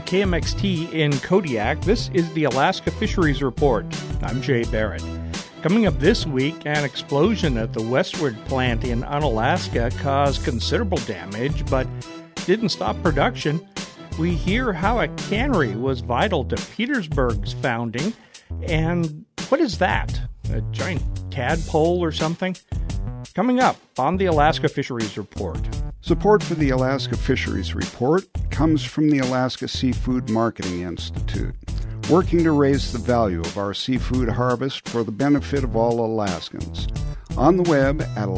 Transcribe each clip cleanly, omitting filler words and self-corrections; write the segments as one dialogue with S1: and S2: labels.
S1: KMXT in Kodiak. This is the Alaska Fisheries Report. I'm Jay Barrett. Coming up this week, an explosion at the Westwood plant in Unalaska caused considerable damage, but didn't stop production. We hear how a cannery was vital to Petersburg's founding. And what is that? A giant tadpole or something? Coming up on the Alaska Fisheries Report.
S2: Support for the Alaska Fisheries Report comes from the Alaska Seafood Marketing Institute, working to raise the value of our seafood harvest for the benefit of all Alaskans. On the web at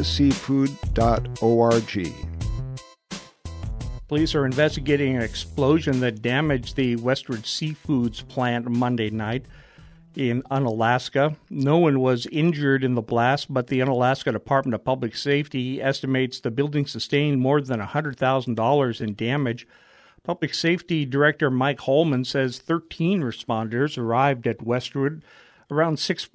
S2: alaskaseafood.org.
S1: Police are investigating an explosion that damaged the Westwood Seafoods plant Monday night in Unalaska. No one was injured in the blast, but the Unalaska Department of Public Safety estimates the building sustained more than $100,000 in damage. Public Safety Director Mike Holman says 13 responders arrived at Westwood around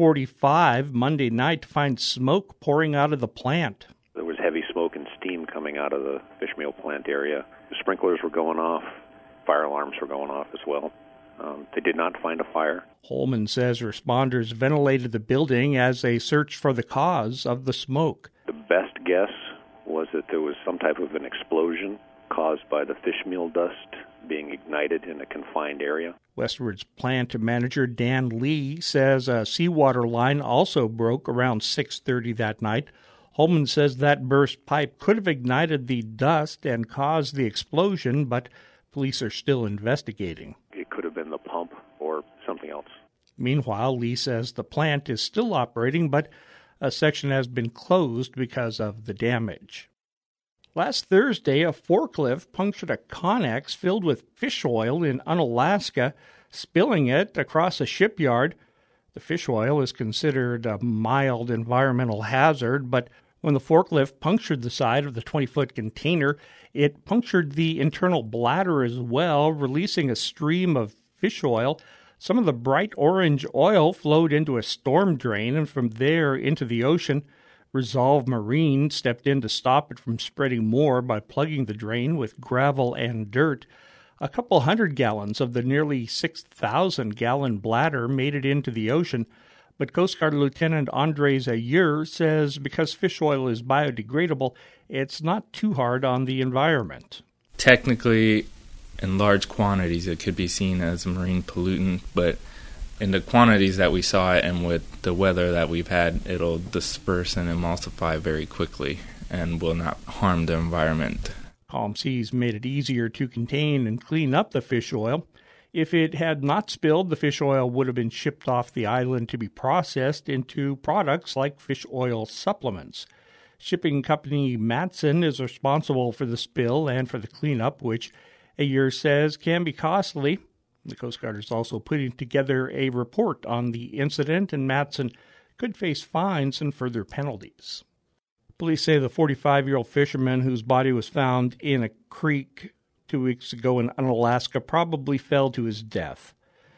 S1: 6:45 Monday night to find smoke pouring out of the plant.
S3: There was heavy smoke and steam coming out of the fish meal plant area. The sprinklers were going off. Fire alarms were going off as well. They did not find a fire.
S1: Holman says responders ventilated the building as they searched for the cause of the smoke.
S3: The best guess was that there was some type of an explosion caused by the fish meal dust being ignited in a confined area.
S1: Westwood's plant manager Dan Lee says a seawater line also broke around 6:30 that night. Holman says that burst pipe could have ignited the dust and caused the explosion, but police are still investigating.
S3: It could have been the pump or something else.
S1: Meanwhile, Lee says the plant is still operating, but a section has been closed because of the damage. Last Thursday, a forklift punctured a Connex filled with fish oil in Unalaska, spilling it across a shipyard. The fish oil is considered a mild environmental hazard, but when the forklift punctured the side of the 20-foot container, it punctured the internal bladder as well, releasing a stream of fish oil. Some of the bright orange oil flowed into a storm drain and from there into the ocean. Resolve Marine stepped in to stop it from spreading more by plugging the drain with gravel and dirt. A couple hundred gallons of the nearly 6,000-gallon bladder made it into the ocean, but Coast Guard Lieutenant Andres Ayer says because fish oil is biodegradable, it's not too hard on the environment.
S4: Technically, in large quantities, it could be seen as a marine pollutant, but in the quantities that we saw it and with the weather that we've had, it'll disperse and emulsify very quickly and will not harm the environment.
S1: Calm seas made it easier to contain and clean up the fish oil. If it had not spilled, the fish oil would have been shipped off the island to be processed into products like fish oil supplements. Shipping company Matson is responsible for the spill and for the cleanup, which Ayer says can be costly. The Coast Guard is also putting together a report on the incident, and Matson could face fines and further penalties. Police say the 45-year-old fisherman whose body was found in a creek 2 weeks ago in Unalaska probably fell to his death.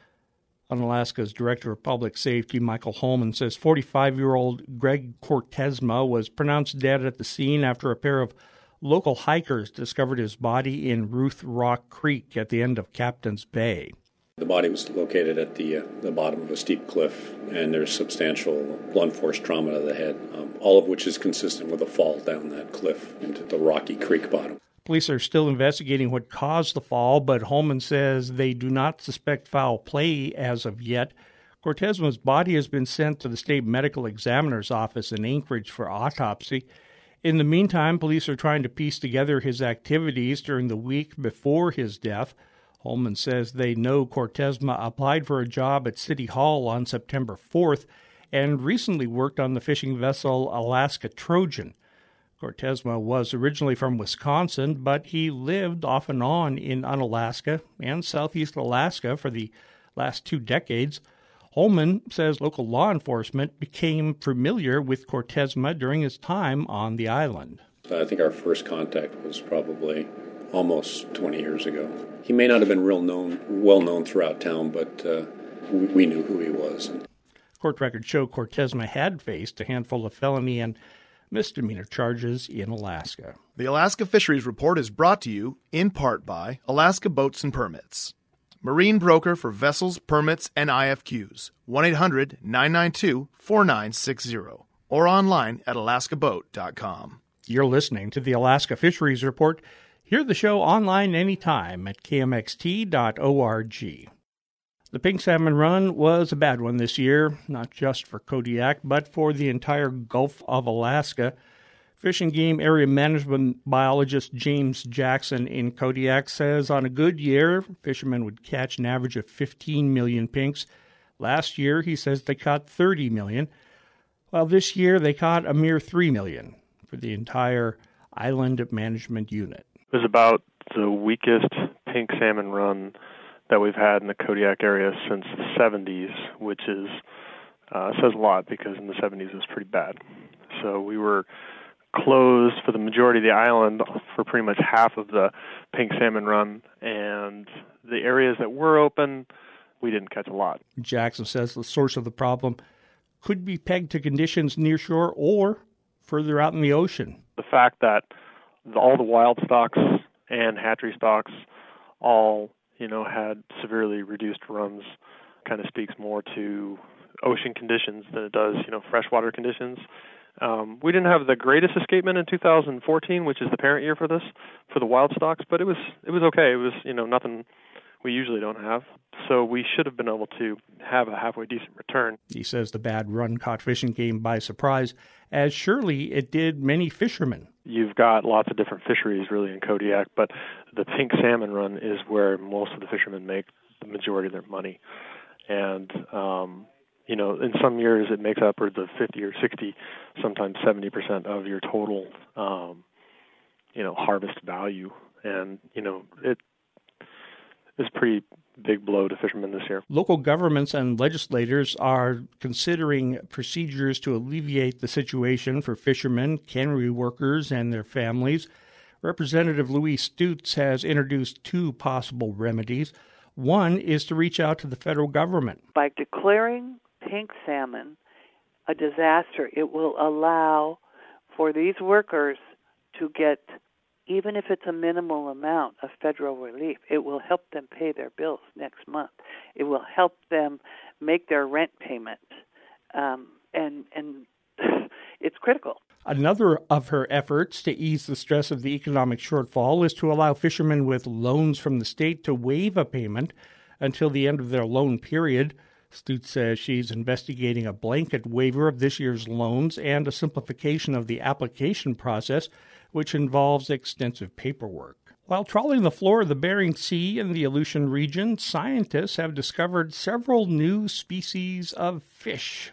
S1: Unalaska's Director of Public Safety, Michael Holman, says 45-year-old Greg Cortesma was pronounced dead at the scene after a pair of local hikers discovered his body in Ruth Rock Creek at the end of Captain's Bay.
S5: The body was located at the bottom of a steep cliff, and there's substantial blunt force trauma to the head, all of which is consistent with a fall down that cliff into the rocky creek bottom.
S1: Police are still investigating what caused the fall, but Holman says they do not suspect foul play as of yet. Cortesma's body has been sent to the state medical examiner's office in Anchorage for autopsy. In the meantime, police are trying to piece together his activities during the week before his death. Holman says they know Cortesma applied for a job at City Hall on September 4th and recently worked on the fishing vessel Alaska Trojan. Cortesma was originally from Wisconsin, but he lived off and on in Unalaska and southeast Alaska for the last 2 decades. Holman says local law enforcement became familiar with Cortesma during his time on the island.
S5: I think our first contact was probably almost 20 years ago. He may not have been well known throughout town, but we knew who he was.
S1: Court records show Cortesma had faced a handful of felony and misdemeanor charges in Alaska.
S6: The Alaska Fisheries Report is brought to you in part by Alaska Boats and Permits, marine broker for vessels, permits, and IFQs. 1-800-992-4960 or online at alaskaboat.com.
S1: You're listening to the Alaska Fisheries Report. Hear the show online anytime at kmxt.org. The pink salmon run was a bad one this year, not just for Kodiak, but for the entire Gulf of Alaska. Fish and Game Area Management Biologist James Jackson in Kodiak says on a good year, fishermen would catch an average of 15 million pinks. Last year, he says they caught 30 million, while this year they caught a mere 3 million for the entire island management unit.
S7: It was about the weakest pink salmon run that we've had in the Kodiak area since the 70s, which is says a lot because in the 70s it was pretty bad. So we were closed for the majority of the island for pretty much half of the pink salmon run, and the areas that were open, we didn't catch a lot.
S1: Jackson says the source of the problem could be pegged to conditions near shore or further out in the ocean.
S7: The fact that all the wild stocks and hatchery stocks all had severely reduced runs kind of speaks more to ocean conditions than it does, freshwater conditions. We didn't have the greatest escapement in 2014, which is the parent year for the wild stocks, but it was okay. It was, nothing we usually don't have. So we should have been able to have a halfway decent return.
S1: He says the bad run caught Fish and Game by surprise, as surely it did many fishermen.
S7: You've got lots of different fisheries really in Kodiak, but the pink salmon run is where most of the fishermen make the majority of their money. And, in some years it makes upwards of 50 or 60, sometimes 70% of your total, harvest value. And, it is pretty big blow to fishermen this year.
S1: Local governments and legislators are considering procedures to alleviate the situation for fishermen, cannery workers, and their families. Representative Louise Stutes has introduced two possible remedies. One is to reach out to the federal government.
S8: By declaring pink salmon a disaster, it will allow for these workers to get, even if it's a minimal amount of federal relief, it will help them pay their bills next month. It will help them make their rent payment, and it's critical.
S1: Another of her efforts to ease the stress of the economic shortfall is to allow fishermen with loans from the state to waive a payment until the end of their loan period. Stutes says she's investigating a blanket waiver of this year's loans and a simplification of the application process, which involves extensive paperwork. While trawling the floor of the Bering Sea and the Aleutian region, scientists have discovered several new species of fish,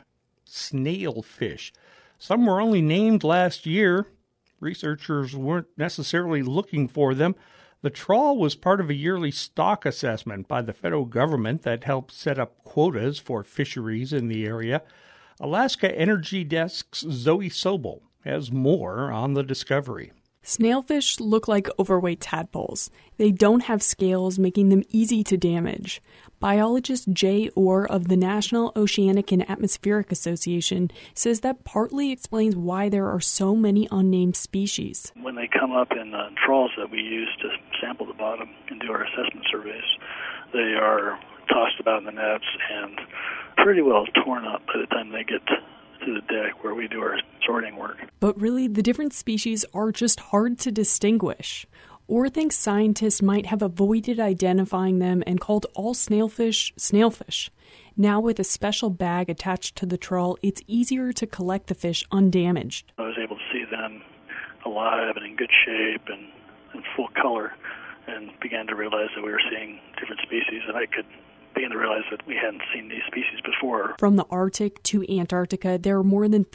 S1: snailfish. Some were only named last year. Researchers weren't necessarily looking for them. The trawl was part of a yearly stock assessment by the federal government that helped set up quotas for fisheries in the area. Alaska Energy Desk's Zoe Sobel has more on the discovery.
S9: Snailfish look like overweight tadpoles. They don't have scales, making them easy to damage. Biologist Jay Orr of the National Oceanic and Atmospheric Association says that partly explains why there are so many unnamed species.
S10: When they come up in trawls that we use to sample the bottom and do our assessment surveys, they are tossed about in the nets and pretty well torn up by the time they get to the deck where we do our sorting work.
S9: But really, the different species are just hard to distinguish. Orr thinks scientists might have avoided identifying them and called all snailfish snailfish. Now with a special bag attached to the trawl, it's easier to collect the fish undamaged.
S10: I was able to see them alive and in good shape and in full color, and began to realize that we were seeing different species, and I could begin to realize that we hadn't seen these species before.
S9: From the Arctic to Antarctica, there are more than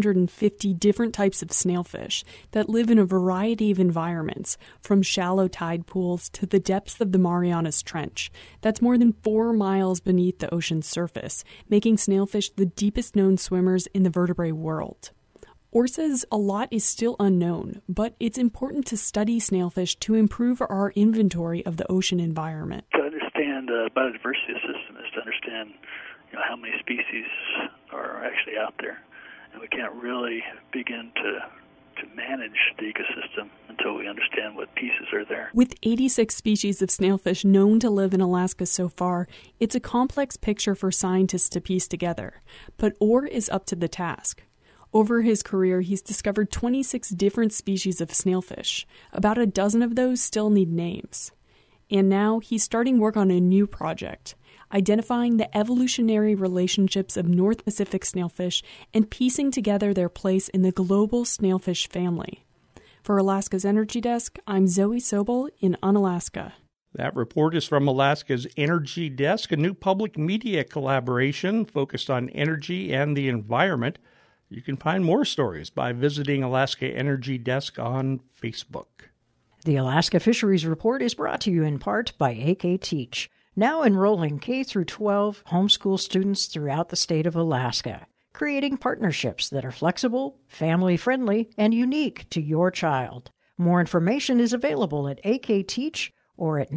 S9: 350 different types of snailfish that live in a variety of environments, from shallow tide pools to the depths of the Marianas Trench. That's more than 4 miles beneath the ocean's surface, making snailfish the deepest known swimmers in the vertebrate world. Orr says a lot is still unknown, but it's important to study snailfish to improve our inventory of the ocean environment.
S10: To understand the biodiversity system is to understand how many species are actually out there. And we can't really begin to to manage the ecosystem until we understand what pieces are there.
S9: With 86 species of snailfish known to live in Alaska so far, it's a complex picture for scientists to piece together. But Orr is up to the task. Over his career, he's discovered 26 different species of snailfish. About a dozen of those still need names. And now he's starting work on a new project, identifying the evolutionary relationships of North Pacific snailfish and piecing together their place in the global snailfish family. For Alaska's Energy Desk, I'm Zoe Sobel in Unalaska.
S1: That report is from Alaska's Energy Desk, a new public media collaboration focused on energy and the environment. You can find more stories by visiting Alaska Energy Desk on Facebook.
S11: The Alaska Fisheries Report is brought to you in part by AK Teach, now enrolling K-12 homeschool students throughout the state of Alaska, creating partnerships that are flexible, family-friendly, and unique to your child. More information is available at AK Teach or at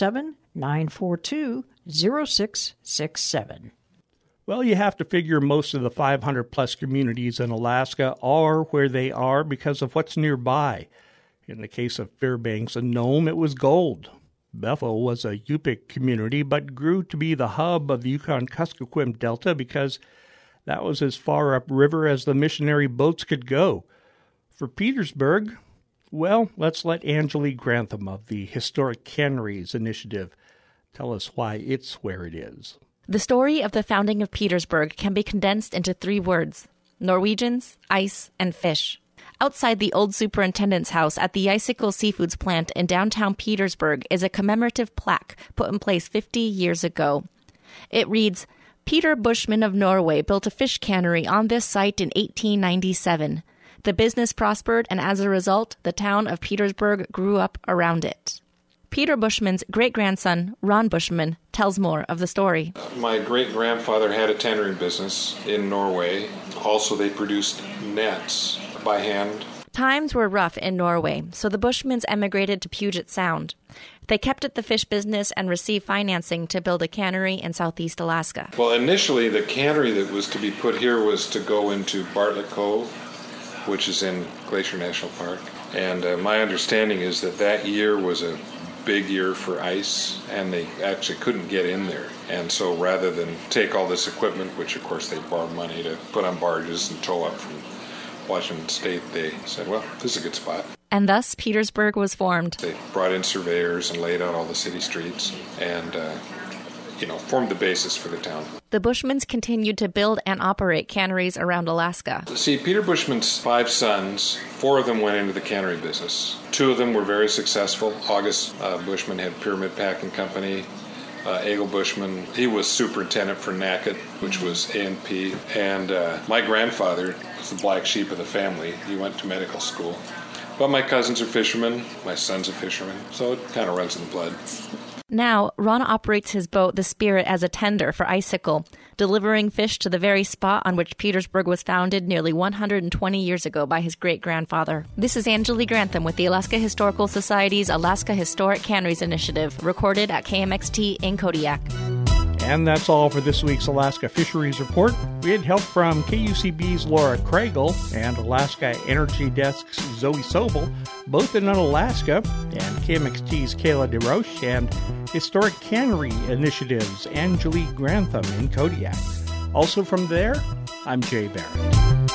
S11: 907-942-0667.
S1: Well, you have to figure most of the 500-plus communities in Alaska are where they are because of what's nearby. In the case of Fairbanks and Nome, it was gold. Bethel was a Yupik community, but grew to be the hub of the Yukon-Kuskokwim Delta because that was as far upriver as the missionary boats could go. For Petersburg, well, let's let Anjali Grantham of the Historic Canneries Initiative tell us why it's where it is.
S12: The story of the founding of Petersburg can be condensed into 3 words: Norwegians, ice, and fish. Outside the old superintendent's house at the Icicle Seafoods plant in downtown Petersburg is a commemorative plaque put in place 50 years ago. It reads, Peter Bushman of Norway built a fish cannery on this site in 1897. The business prospered, and as a result, the town of Petersburg grew up around it. Peter Bushman's great-grandson, Ron Bushman, tells more of the story.
S13: My great-grandfather had a tannering business in Norway. Also, they produced nets by hand.
S12: Times were rough in Norway, so the Bushmans emigrated to Puget Sound. They kept at the fish business and received financing to build a cannery in southeast Alaska.
S13: Well, initially, the cannery that was to be put here was to go into Bartlett Cove, which is in Glacier National Park. And my understanding is that year was a big year for ice, and they actually couldn't get in there. And so rather than take all this equipment, which of course they borrowed money to put on barges and tow up from Washington State, they said, well, this is a good spot.
S12: And thus Petersburg was formed.
S13: They brought in surveyors and laid out all the city streets and, formed the basis for the town.
S12: The Bushmans continued to build and operate canneries around Alaska.
S13: See, Peter Bushman's 5 sons, 4 of them went into the cannery business. 2 of them were very successful. August Bushman had Pyramid Packing Company. Egil Bushman, he was superintendent for NACIT, which was A&P. And my grandfather was the black sheep of the family. He went to medical school. But my cousins are fishermen. My son's a fisherman. So it kind of runs in the blood.
S12: Now, Ron operates his boat, the Spirit, as a tender for Icicle, delivering fish to the very spot on which Petersburg was founded nearly 120 years ago by his great-grandfather. This is Anjali Grantham with the Alaska Historical Society's Alaska Historic Canneries Initiative, recorded at KMXT in Kodiak.
S1: And that's all for this week's Alaska Fisheries Report. We had help from KUCB's Laura Craigle and Alaska Energy Desk's Zoe Sobel, both in Unalaska, and KMXT's Kayla DeRoche, and Historic Cannery Initiative's Anjali Grantham in Kodiak. Also from there, I'm Jay Barrett.